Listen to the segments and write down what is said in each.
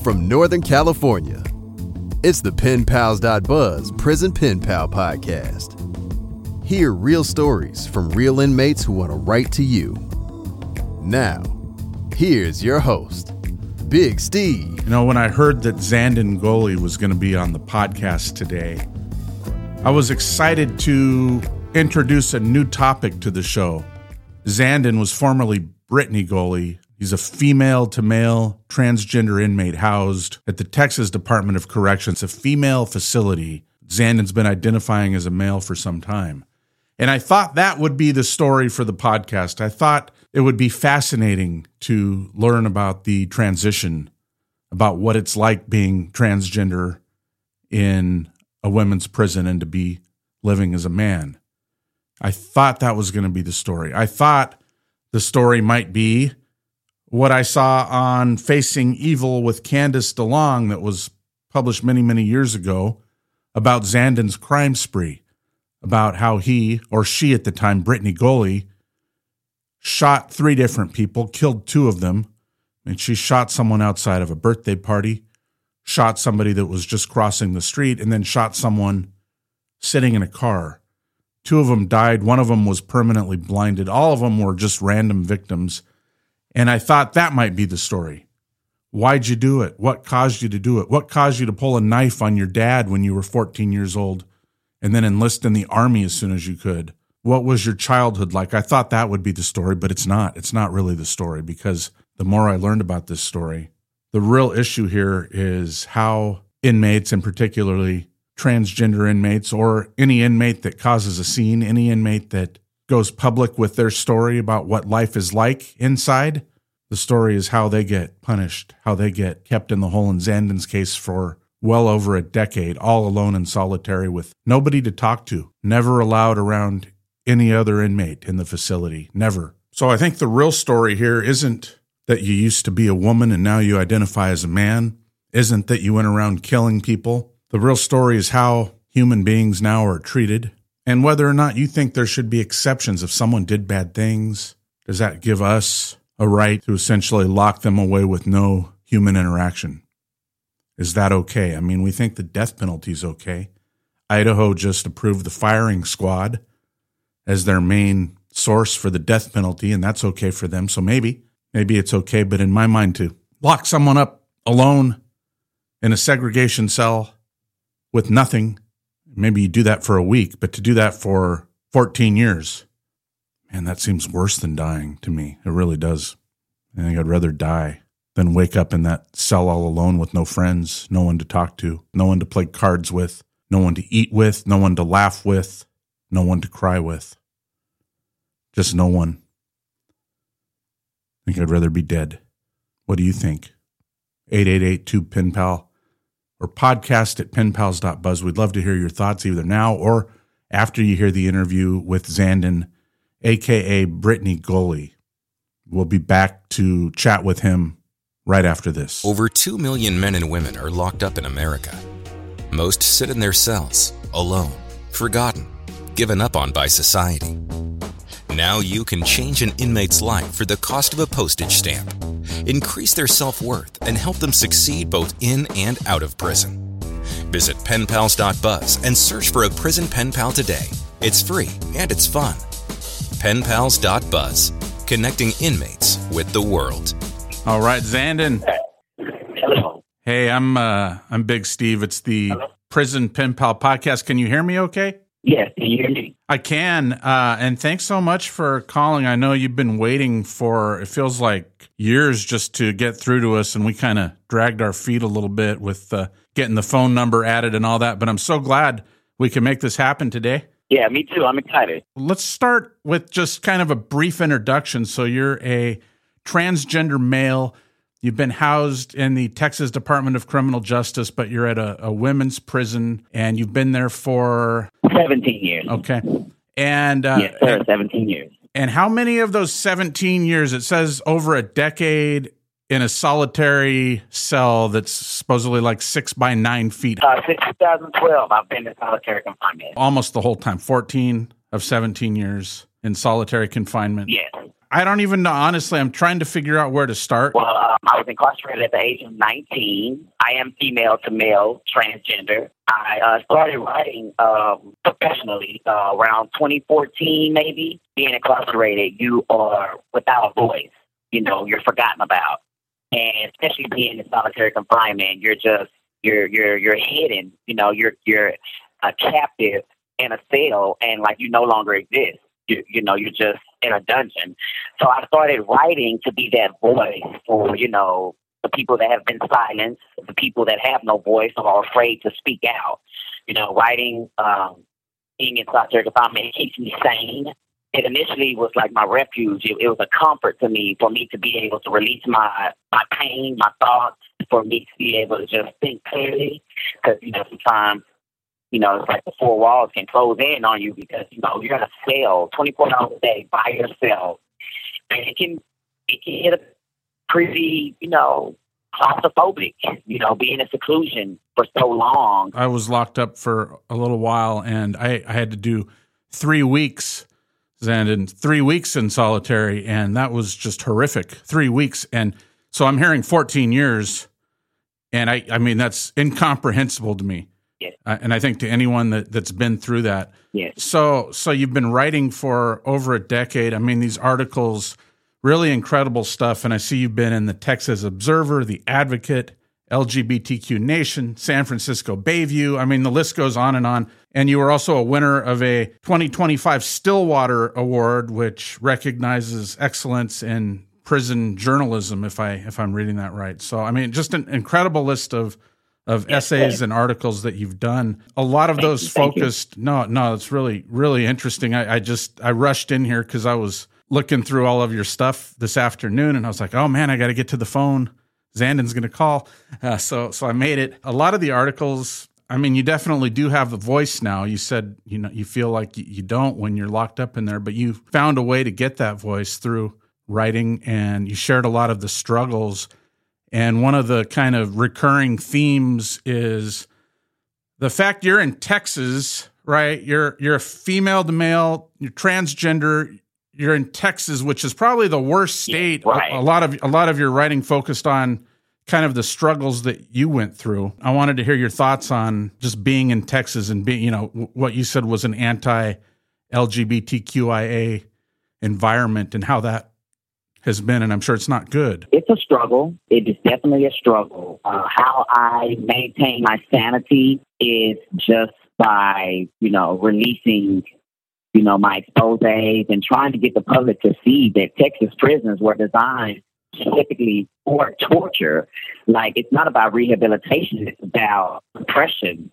from Northern California. It's the PenPals.Buzz Prison Pen Pal Podcast. Hear real stories from real inmates who want to write to you. Now, here's your host, Big Steve. You know, when I heard that Zandon Goli was going to be on the podcast today, I was excited to introduce a new topic to the show. Zandon was formerly Brittany Goli. He's a female-to-male transgender inmate housed at the Texas Department of Corrections, a female facility. Zandon's been identifying as a male for some time. And I thought that would be the story for the podcast. I thought it would be fascinating to learn about the transition, about what it's like being transgender in a women's prison and to be living as a man. I thought that was going to be the story. I thought the story might be what I saw on Facing Evil with Candace DeLong that was published many, many years ago about Zandon's crime spree, about how he, or she at the time, Brittany Goli, shot 3 different people, killed 2 of them, and she shot someone outside of a birthday party, shot somebody that was just crossing the street, and then shot someone sitting in a car. 2 of them died. 1 of them was permanently blinded. All of them were just random victims. And I thought that might be the story. Why'd you do it? What caused you to do it? What caused you to pull a knife on your dad when you were 14 years old and then enlist in the Army as soon as you could? What was your childhood like? I thought that would be the story, but it's not. It's not really the story, because the more I learned about this story, the real issue here is how inmates, and particularly transgender inmates, or any inmate that causes a scene, any inmate that goes public with their story about what life is like inside, the story is how they get punished, how they get kept in the hole. In Zandon's case, for well over a decade, all alone in solitary with nobody to talk to, never allowed around any other inmate in the facility, never. So I think the real story here isn't that you used to be a woman and now you identify as a man, isn't that you went around killing people. The real story is how human beings now are treated, and whether or not you think there should be exceptions. If someone did bad things, does that give us a right to essentially lock them away with no human interaction? Is that okay? I mean, we think the death penalty is okay. Idaho just approved the firing squad as their main source for the death penalty, and that's okay for them. So maybe it's okay, but in my mind, to lock someone up alone in a segregation cell with nothing, maybe you do that for a week, but to do that for 14 years, man, that seems worse than dying to me. It really does. I think I'd rather die than wake up in that cell all alone with no friends, no one to talk to, no one to play cards with, no one to eat with, no one to laugh with, no one to cry with. Just no one. I think I'd rather be dead. What do you think? 888-2-PEN-PAL or podcast at penpals.buzz. We'd love to hear your thoughts either now or after you hear the interview with Zandon, a.k.a. Brittany Goli. We'll be back to chat with him right after this. Over 2 million men and women are locked up in America. Most sit in their cells, alone, forgotten, given up on by society. Now you can change an inmate's life for the cost of a postage stamp. Increase their self-worth and help them succeed both in and out of prison. Visit penpals.buzz and search for a prison pen pal today. It's free and it's fun. penpals.buzz, connecting inmates with the world. All right, Zandon. Hello. Hey, I'm Big Steve. It's the Prison Pen Pal Podcast. Can you hear me okay? Yes, can you hear me? I can, and thanks so much for calling. I know you've been waiting for, it feels like years just to get through to us, and we kind of dragged our feet a little bit with getting the phone number added and all that, but I'm so glad we can make this happen today. Yeah, me too. I'm excited. Let's start with just kind of a brief introduction. So you're a transgender male. You've been housed in the Texas Department of Criminal Justice, but you're at a women's prison, and you've been there for 17 years. Okay. And yes, sir, 17 years. And how many of those 17 years, it says over a decade in a solitary cell that's supposedly like 6 by 9 feet? Since 2012, I've been in solitary confinement. Almost the whole time, 14 of 17 years in solitary confinement. Yes. I don't even know. Honestly, I'm trying to figure out where to start. Well, I was incarcerated at the age of 19. I am female to male, transgender. I started writing professionally around 2014, maybe. Being incarcerated, you are without a voice. You know, you're forgotten about. And especially being in solitary confinement, you're hidden. You know, you're a captive in a cell, and like you no longer exist. You know, you're just in a dungeon. So I started writing to be that voice for, you know, the people that have been silenced, the people that have no voice or are afraid to speak out. You know, writing, being in solitary confinement, it keeps me sane. It initially was like my refuge. It was a comfort to me for me to be able to release my pain, my thoughts, for me to be able to just think clearly. Because, you know, sometimes, you know, it's like the four walls can close in on you because, you know, you're in a cell 24 hours a day by yourself. And it can get a pretty, you know, claustrophobic, you know, being in seclusion for so long. I was locked up for a little while, and I had to do 3 weeks, Zandon, 3 weeks in solitary, and that was just horrific. 3 weeks. And so I'm hearing 14 years, and I mean, that's incomprehensible to me. Yes. And I think to anyone that's been through that. Yes. So you've been writing for over a decade. I mean, these articles, really incredible stuff. And I see you've been in the Texas Observer, the Advocate, LGBTQ Nation, San Francisco Bayview. I mean, the list goes on. And you were also a winner of a 2025 Stillwater Award, which recognizes excellence in prison journalism, if I'm reading that right. So, I mean, just an incredible list of essays and articles that you've done. A lot of those focused. No, it's really, really interesting. I rushed in here because I was looking through all of your stuff this afternoon, and I was like, oh man, I got to get to the phone. Zandon's going to call. So I made it. A lot of the articles, I mean, you definitely do have the voice now. You said, you know, you feel like you don't when you're locked up in there, but you found a way to get that voice through writing, and you shared a lot of the struggles. And one of the kind of recurring themes is the fact you're in Texas, right? You're a female to male, you're transgender, you're in Texas, which is probably the worst state. Yeah, right. A lot of your writing focused on kind of the struggles that you went through. I wanted to hear your thoughts on just being in Texas and being, you know, what you said was an anti-LGBTQIA environment and how that has been, and I'm sure it's not good. It's a struggle. It is definitely a struggle. How I maintain my sanity is just by, you know, releasing, you know, my exposés and trying to get the public to see that Texas prisons were designed specifically for torture. Like, it's not about rehabilitation. It's about oppression,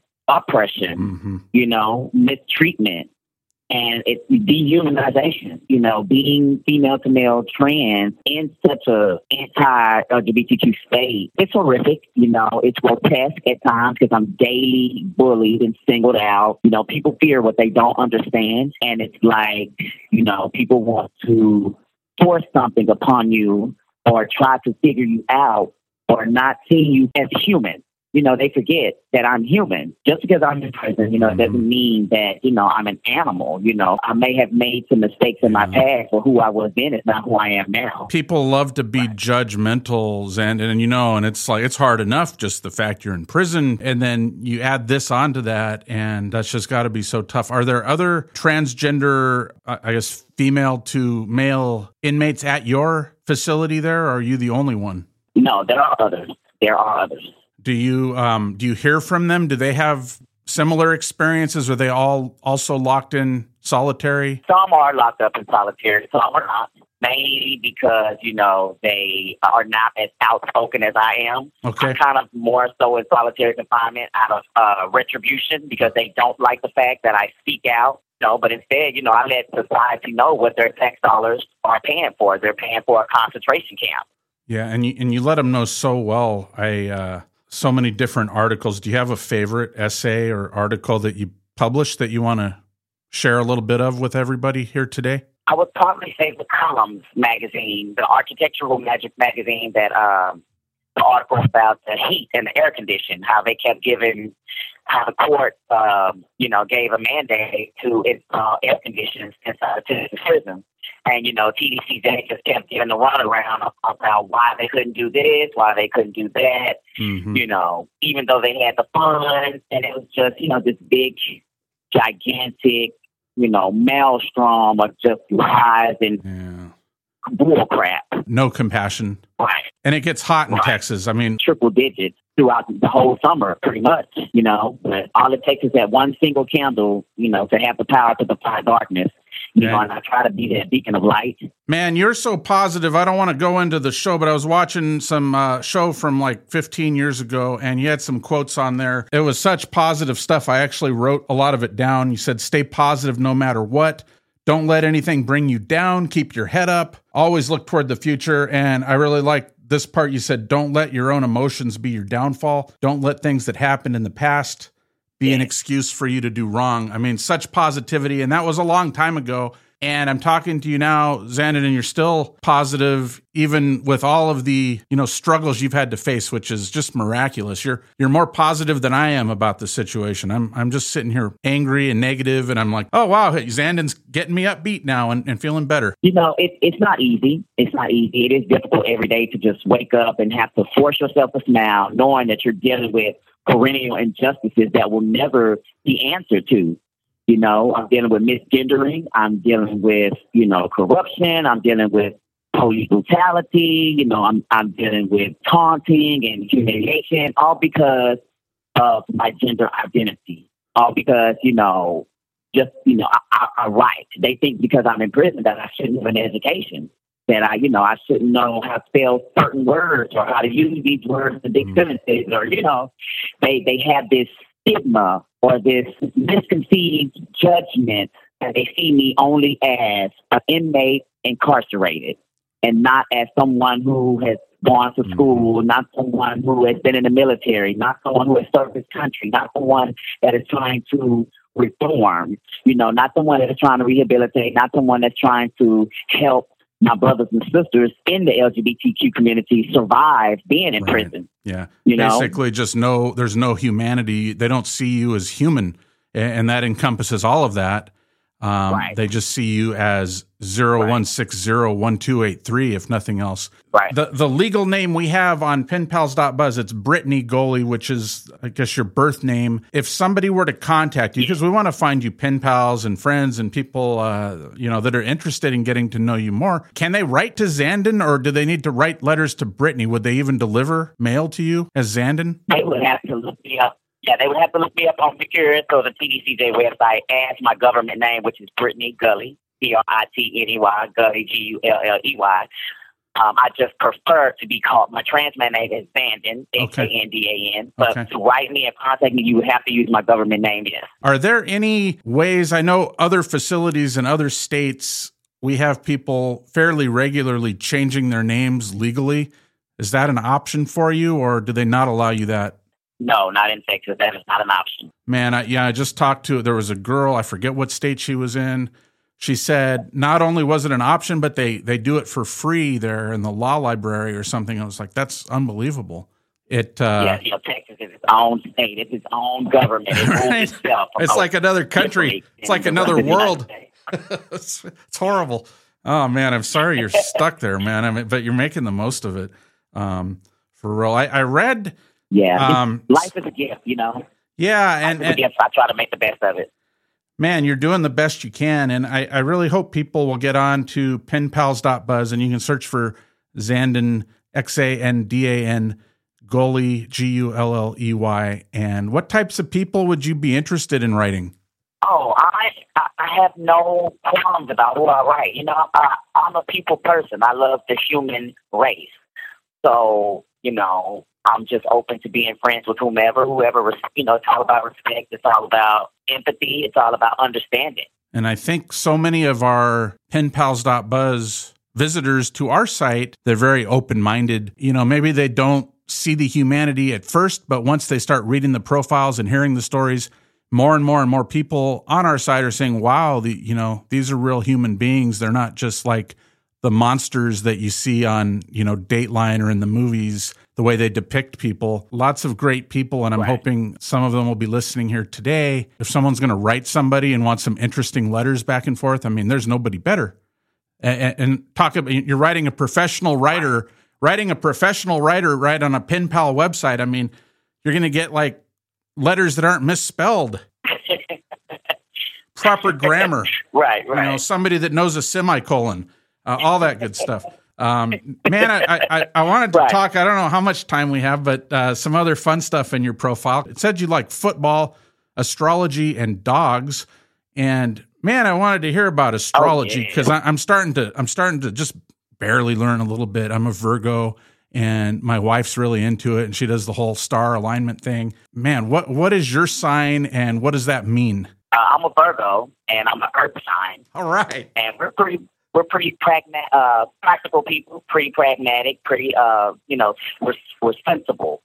you know, mistreatment. And it's dehumanization, you know, being female to male trans in such a anti-LGBTQ state. It's horrific, you know, it's grotesque at times because I'm daily bullied and singled out. You know, people fear what they don't understand. And it's like, you know, people want to force something upon you or try to figure you out or not see you as human. You know, they forget that I'm human. Just because I'm in prison, you know, it doesn't mean that, you know, I'm an animal. You know, I may have made some mistakes in my past, but who I was then is not who I am now. People love to be judgmental, and you know, and it's like, it's hard enough just the fact you're in prison, and then you add this onto that, and that's just got to be so tough. Are there other transgender, I guess, female to male inmates at your facility there, or are you the only one? No, there are others. Do you hear from them? Do they have similar experiences? Are they all also locked in solitary? Some are locked up in solitary. Some are not. Mainly because, you know, they are not as outspoken as I am. Okay. I'm kind of more so in solitary confinement out of retribution because they don't like the fact that I speak out. No, but instead, you know, I let society know what their tax dollars are paying for. They're paying for a concentration camp. Yeah, and you let them know so well. So many different articles. Do you have a favorite essay or article that you published that you want to share a little bit of with everybody here today? I would probably say the Columns magazine, the Architectural Magic magazine, that the article about the heat and the air condition, how they kept giving, how the court, you know, gave a mandate to install air conditioners inside the Tennessee prison. And, TDCJ just kept giving the runaround about why they couldn't do this, why they couldn't do that, even though they had the funds. And it was just, this big, gigantic, maelstrom of just lies and bull crap. No compassion. Right. And it gets hot in Texas. I mean, triple digits throughout the whole summer, pretty much, but all it takes is that one single candle, to have the power to defy darkness. And I try to be that beacon of light. Man, you're so positive. I don't want to go into the show, but I was watching some show from like 15 years ago, and you had some quotes on there. It was such positive stuff. I actually wrote a lot of it down. You said, stay positive no matter what. Don't let anything bring you down. Keep your head up. Always look toward the future. And I really like this part. You said, don't let your own emotions be your downfall. Don't let things that happened in the past be an excuse for you to do wrong. I mean, such positivity. And that was a long time ago. And I'm talking to you now, Zandon, and you're still positive, even with all of the, struggles you've had to face, which is just miraculous. You're more positive than I am about the situation. I'm just sitting here angry and negative, and I'm like, oh, wow, Zandon's getting me upbeat now and feeling better. It's not easy. It's not easy. It is difficult every day to just wake up and have to force yourself to smile, knowing that you're dealing with perennial injustices that will never be answered to. I'm dealing with misgendering. I'm dealing with, corruption. I'm dealing with police brutality. I'm dealing with taunting and humiliation, all because of my gender identity. All because, I write. They think because I'm in prison that I shouldn't have an education, that I shouldn't know how to spell certain words or how to use these words in big sentences, or, they have this stigma or this misconceived judgment that they see me only as an inmate incarcerated and not as someone who has gone to school, not someone who has been in the military, not someone who has served his country, not someone that is trying to reform, not someone that is trying to rehabilitate, not someone that's trying to help my brothers and sisters in the LGBTQ community survive being in prison. Yeah. Basically just there's no humanity. They don't see you as human, and that encompasses all of that. They just see you as 01601283, if nothing else. Right. The legal name we have on penpals.buzz, it's Brittany Goley, which is, I guess, your birth name. If somebody were to contact you, because we want to find you pen pals and friends and people, that are interested in getting to know you more, can they write to Zandon, or do they need to write letters to Brittany? Would they even deliver mail to you as Zandon? They would have to look me up. Yeah, they would have to look me up on Secure. So the TDCJ website as my government name, which is Brittany Gulley, Britney, Gulley, Gulley. I just prefer to be called, my trans man name is Zandon, Zandan. But to write me and contact me, you would have to use my government name, yes. Are there any ways, I know other facilities in other states, we have people fairly regularly changing their names legally. Is that an option for you, or do they not allow you that? No, not in Texas. That is not an option. Man, I just talked to, there was a girl, I forget what state she was in. She said not only was it an option, but they do it for free there in the law library or something. I was like, that's unbelievable. Texas is its own state. It's its own government. It rules itself. It's like another country. It's like another world. It's horrible. Oh, man, I'm sorry you're stuck there, man. But you're making the most of it. For real. I read... Yeah, life is a gift, Yeah, and I try to make the best of it. Man, you're doing the best you can, and I really hope people will get on to penpals.buzz, and you can search for Zandon, Xandan, Goley, Gulley. And what types of people would you be interested in writing? Oh, I have no qualms about who I write. I'm a people person. I love the human race. So, I'm just open to being friends with whoever, it's all about respect. It's all about empathy. It's all about understanding. And I think so many of our penpals.buzz visitors to our site, they're very open-minded. Maybe they don't see the humanity at first, but once they start reading the profiles and hearing the stories, more and more and more people on our site are saying, wow, these are real human beings. They're not just like the monsters that you see on, Dateline or in the movies, the way they depict people. Lots of great people, and I'm hoping some of them will be listening here today. If someone's going to write somebody and want some interesting letters back and forth, there's nobody better and talk about, you're writing a professional writer right on a Pen Pal website. I mean, you're going to get like letters that aren't misspelled, proper grammar, right. You know, somebody that knows a semicolon, all that good stuff. Man, I wanted to talk. I don't know how much time we have, but some other fun stuff in your profile. It said you like football, astrology, and dogs. And man, I wanted to hear about astrology because I'm starting to just barely learn a little bit. I'm a Virgo, and my wife's really into it, and she does the whole star alignment thing. Man, what is your sign, and what does that mean? I'm a Virgo, and I'm an earth sign. All right, and we're pretty practical people, pretty pragmatic, pretty we're sensible.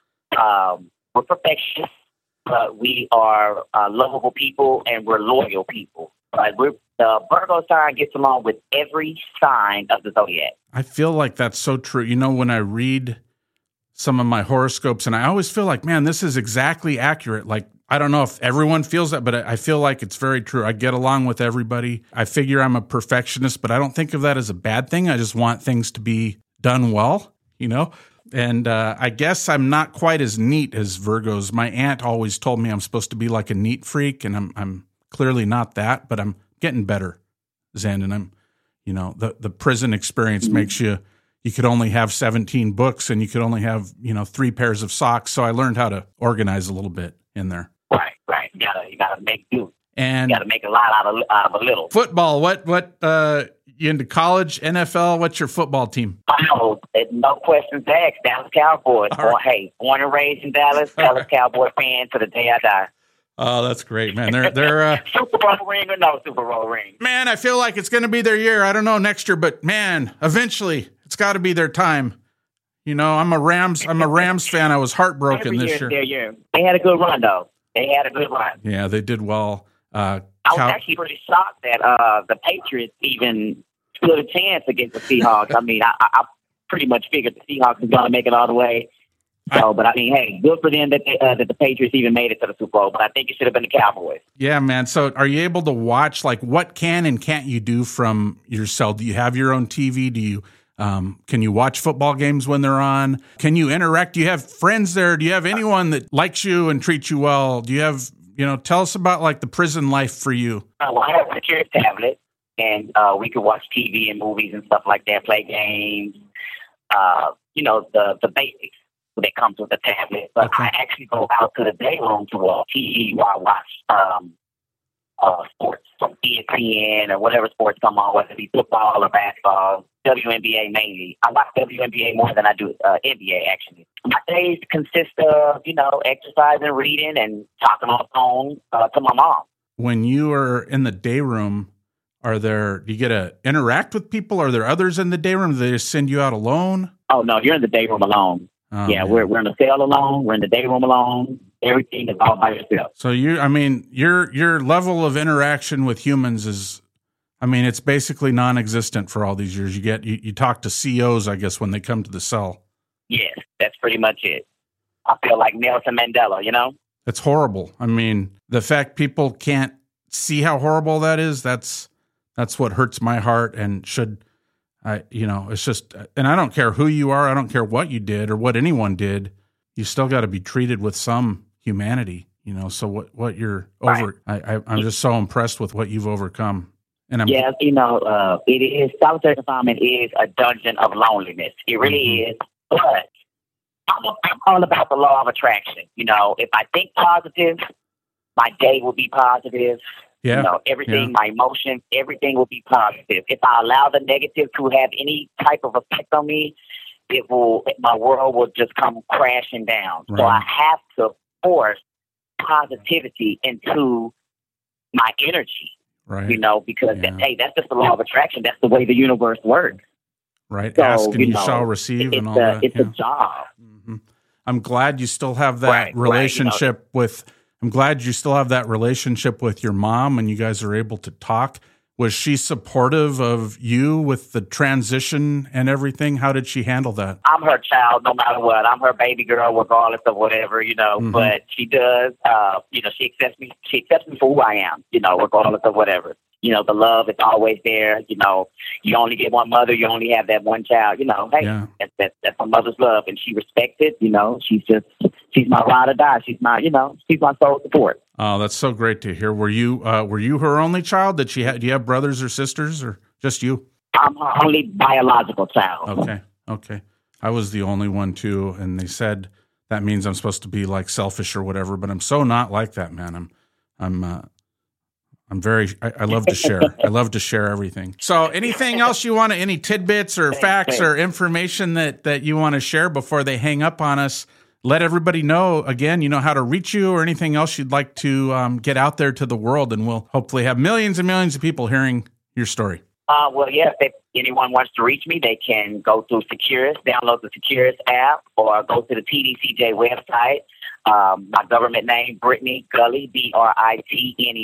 We're perfectionists, but we are lovable people, and we're loyal people. The Virgo sign gets along with every sign of the zodiac. I feel like that's so true. You know, when I read some of my horoscopes, and I always feel like, man, this is exactly accurate. Like, I don't know if everyone feels that, but I feel like it's very true. I get along with everybody. I figure I'm a perfectionist, but I don't think of that as a bad thing. I just want things to be done well, you know? And I guess I'm not quite as neat as Virgos. My aunt always told me I'm supposed to be like a neat freak, and I'm clearly not that, but I'm getting better, Zandon. I'm, you know, the prison experience makes you could only have 17 books, and you could only have, 3 pairs of socks. So I learned how to organize a little bit in there. Right. You gotta make do. And you gotta make a lot out of a little. Football. What you into college, NFL? What's your football team? Oh, no questions asked. Dallas Cowboys. Right. Born and raised in Dallas. Dallas Cowboy fan to the day I die. Oh, that's great, man. They're Super Bowl ring or no Super Bowl ring? Man, I feel like it's going to be their year. I don't know next year, but man, eventually it's got to be their time. You know, I'm a Rams fan. I was heartbroken this year. They had a good run, though. Yeah, they did well. I was actually pretty shocked that the Patriots even stood a chance against the Seahawks. I mean, I pretty much figured the Seahawks was going to make it all the way. So, but I mean, hey, good for them that the Patriots even made it to the Super Bowl. But I think it should have been the Cowboys. Yeah, man. So, are you able to watch, like, what can and can't you do from your cell? Do you have your own TV? Do you can you watch football games when they're on? Can you interact? Do you have friends there? Do you have anyone that likes you and treats you well? Do you have, tell us about like the prison life for you. Well, I have a secure tablet, and we could watch TV and movies and stuff like that, play games, the basics that comes with the tablet. But okay. I actually go out to the day room to watch TV while I watch sports from ESPN or whatever sports come on, whether it be football or basketball, WNBA mainly. I watch WNBA more than I do NBA, actually. My days consist of, exercising, reading, and talking on the phone to my mom. When you are in the day room, do you get to interact with people? Are there others in the day room? Do they just send you out alone? Oh, no, you're in the day room alone. Oh, yeah, we're in the cell alone. We're in the day room alone. Everything is all by yourself. So your level of interaction with humans is, it's basically non-existent for all these years. You talk to CEOs, I guess, when they come to the cell. Yes, that's pretty much it. I feel like Nelson Mandela, That's horrible. The fact people can't see how horrible that is, that's what hurts my heart and should. It's just, and I don't care who you are. I don't care what you did or what anyone did. You still got to be treated with some humanity, so what you're over, right. I'm just so impressed with what you've overcome. And it is, solitary confinement is a dungeon of loneliness. It really is. But I'm all about the law of attraction. If I think positive, my day will be positive. Yeah. Everything, my emotions, everything will be positive. If I allow the negative to have any type of effect on me, my world will just come crashing down. Right. So I have to force positivity into my energy. Right. Because that's just the law of attraction. That's the way the universe works. Right. So, ask and you shall receive and all that. It's a job. Mm-hmm. I'm glad you still have that relationship with. I'm glad you still have that relationship with your mom and you guys are able to talk. Was she supportive of you with the transition and everything? How did she handle that? I'm her child no matter what. I'm her baby girl regardless of whatever, but she does, she accepts me for who I am, regardless of whatever. the love is always there. You only get one mother. You only have that one child. Hey, that's my mother's love, and she respects it. She's my ride or die. She's my soul support. Oh, that's so great to hear. Were you her only child? Do you have brothers or sisters, or just you? I'm her only biological child. Okay. I was the only one too, and they said that means I'm supposed to be like selfish or whatever, but I'm so not like that, man. I love to share. I love to share everything. So anything else you want to, any tidbits or facts or information that you want to share before they hang up on us? Let everybody know, again, how to reach you, or anything else you'd like to get out there to the world, and we'll hopefully have millions and millions of people hearing your story. If anyone wants to reach me, they can go through Securus, download the Securus app, or go to the TDCJ website. My government name, Brittany Gulley, BRITNEY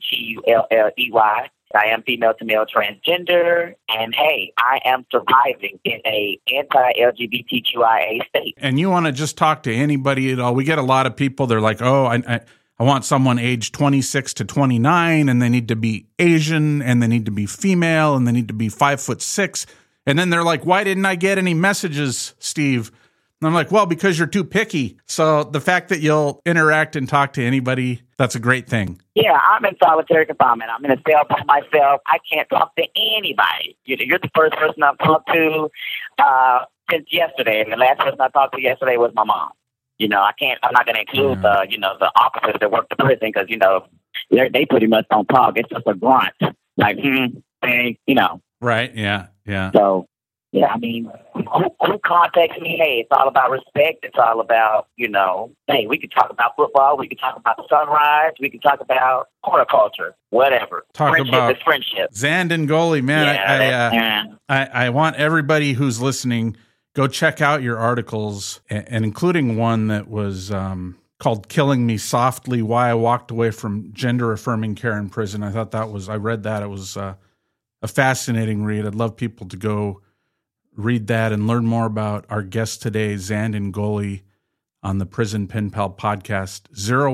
GULLEY. I am female to male transgender, and hey, I am surviving in a anti-LGBTQIA state. And you want to just talk to anybody at all? We get a lot of people, they're like, I want someone aged 26 to 29, and they need to be Asian, and they need to be female, and they need to be 5'6". And then they're like, why didn't I get any messages, Steve? And I'm like, well, because you're too picky. So the fact that you'll interact and talk to anybody, that's a great thing. Yeah, I'm in solitary confinement. I'm in a cell by myself. I can't talk to anybody. You're the first person I've talked to since yesterday. And the last person I talked to yesterday was my mom. I'm not going to include the officers that work the prison, because, they pretty much don't talk. It's just a grunt. Like, hey, Right, yeah. So, yeah, I mean, who contacts me? Hey, it's all about respect. It's all about, hey, we could talk about football. We could talk about the sunrise. We could talk about horticulture, whatever. Friendship. Zandon Goley, man. I want everybody who's listening, go check out your articles, and including one that was called Killing Me Softly, Why I Walked Away from Gender-Affirming Care in Prison. I read that. It was a fascinating read. I'd love people to go read that and learn more about our guest today, Zandon Goley, on the Prison Pen Pal podcast,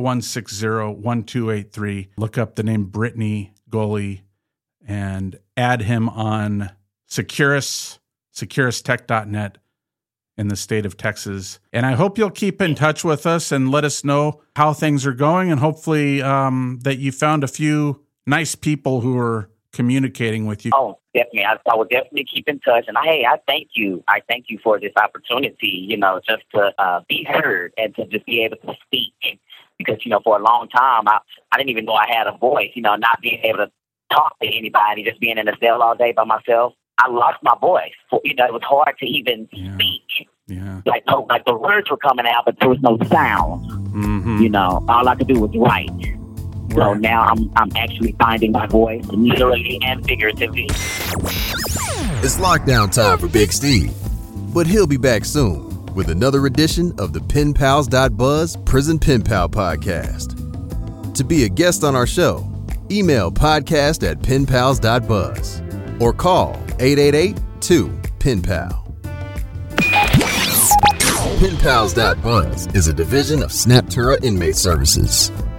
0160-1283. Look up the name Brittany Goley and add him on Securus, securustech.net in the state of Texas. And I hope you'll keep in touch with us and let us know how things are going, and hopefully that you found a few nice people who are communicating with you. Oh, definitely. I will definitely keep in touch. And I thank you. I thank you for this opportunity, just to be heard and to just be able to speak. Because, for a long time, I didn't even know I had a voice, not being able to talk to anybody, just being in a cell all day by myself. I lost my voice. It was hard to even speak. Yeah. Like the words were coming out, but there was no sound. Mm-hmm. All I could do was write. So now I'm actually finding my voice, literally and figuratively. It's lockdown time for Big Steve, but he'll be back soon with another edition of the PenPals.Buzz Prison Pen Pal podcast. To be a guest on our show, email podcast@penpals.buzz or call 888-2-PEN-PAL. PenPals.Buzz is a division of Snaptura Inmate Services.